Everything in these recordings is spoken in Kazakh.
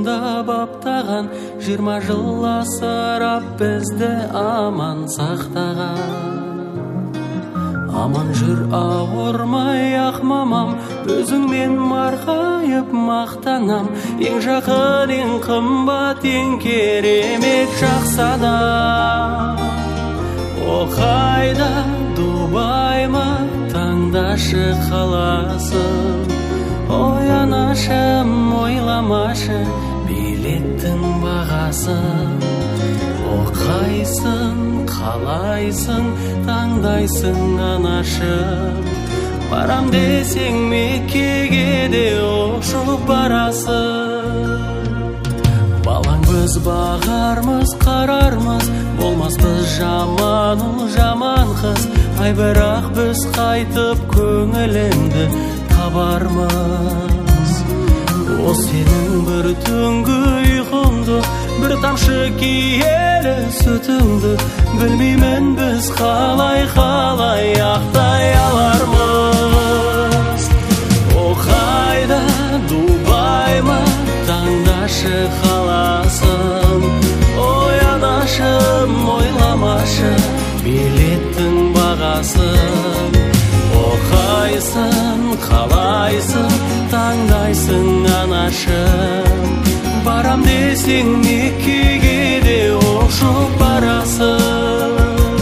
қолында баптаған, 20 жыл асырап бізді аман сақтаған. Аман жүр ауырмай ақ мамам, өзіңмен марқайып мақтанам. Ең жақын, ең қымбат, ең керемет жақсы адам. О қайда, Дубай ма, таңдашы қаласын. Ой анашым, ойламашы билеттің бағасын. О қайсын, қалайсың, таңдайсың анашым. Барам десең Меккеге де ұшып барасың. Балаң біз бағармыз, қарармыз, болмас біз жаман ұл жаман қыз. Ай бірақ біз қайтып көңіліңді табармыз. О сенің бір түнгі ұйқыңды, бір тамшы киелі сүтіңді, білмеймін біз қалай ақтай алармыз. О қайда, Дубай ма, таңдашы қаласын. Ой анашым, ойламашы билеттің бағасын. О қайсын, қалайсың, таңдайсың анашым. Барам десең Меккеге де ұшып барасың.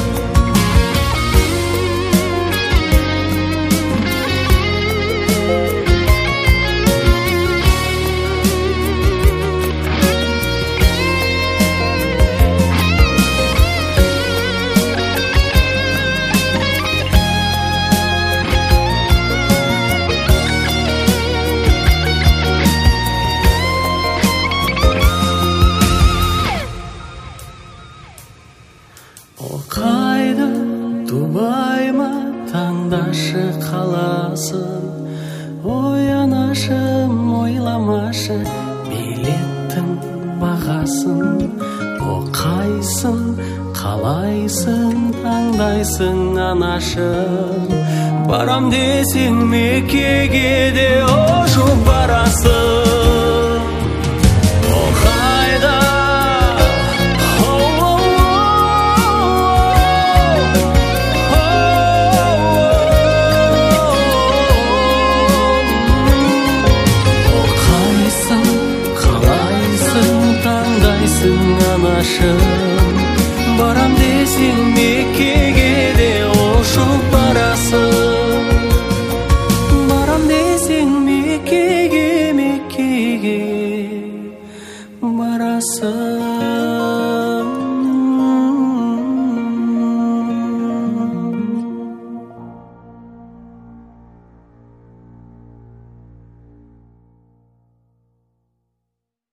О қайда, Дубай ма, таңдашы қаласын. Ой анашым, ойламашы билеттің бағасын. О қайсын, қалайсың, таңдайсың анашым. Барам десең Меккеге де ұшып барасың. Anashım